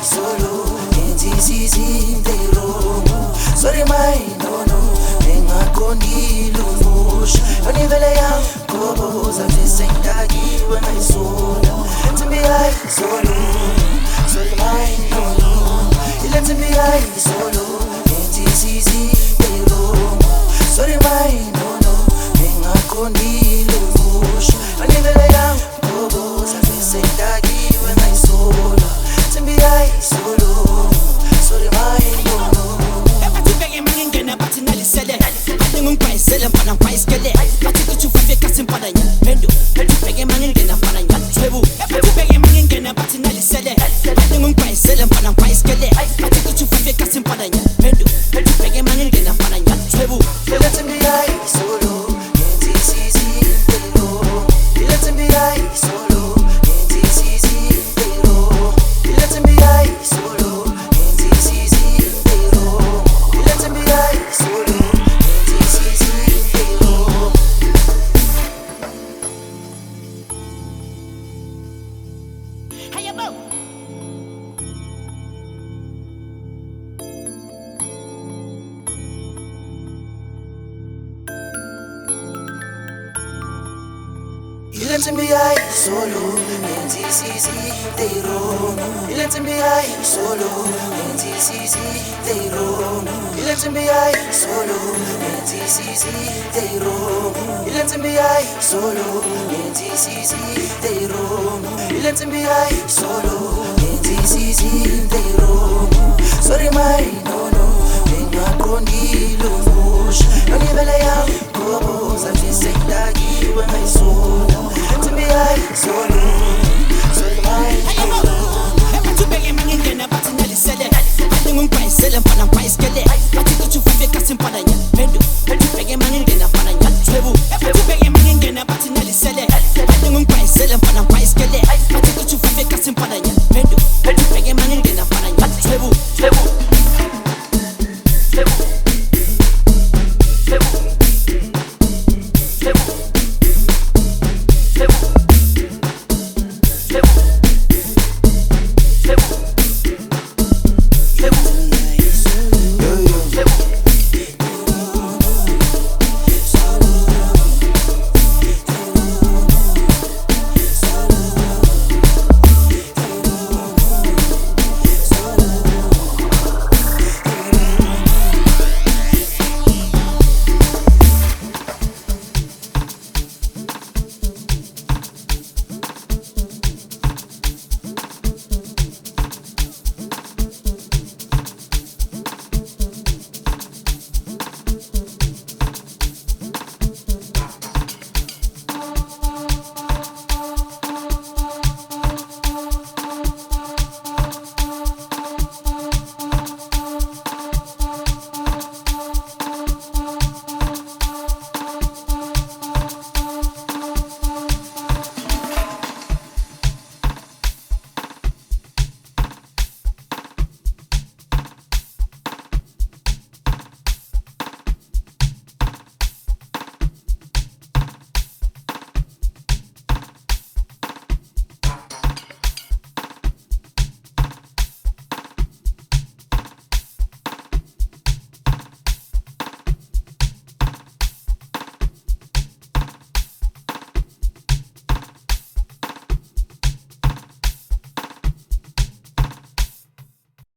solo ngenzisizi intero sorry my no no engaqondile umusha anivele yangoboza ngisendakiwe ngayisola ntimbi hayi solo sorry my no no ile ntimbi hayi solo ngenzisizi intero sorry my no no engaqondile umusha anivele yangoboza ngisendakiwe ngayisola ntimbi hayi solo sorry my no no bathi nalisele ngingqwayisele mfana ngqwayisikele bathi kuthi ufike kasi mfana nyapendo ubheke mangingena mfana nyathwebu ubheke mangingena bathi nalisele ngingqwayisele mfana ngqwayisikele bathi kuthi ufike kasi mfana nyapendo ubheke mangingena mfana nyathwebu let's be high solo ngenzisizi intero let's be high solo ngenzisizi intero let's be high solo ngenzisizi intero let's be high solo ngenzisizi intero hayabo Let's be high solo ngenzisizi intero let's be high solo ngenzisizi intero let's be high solo ngenzisizi intero let's be high solo ngenzisizi intero let's be high solo ngenzisizi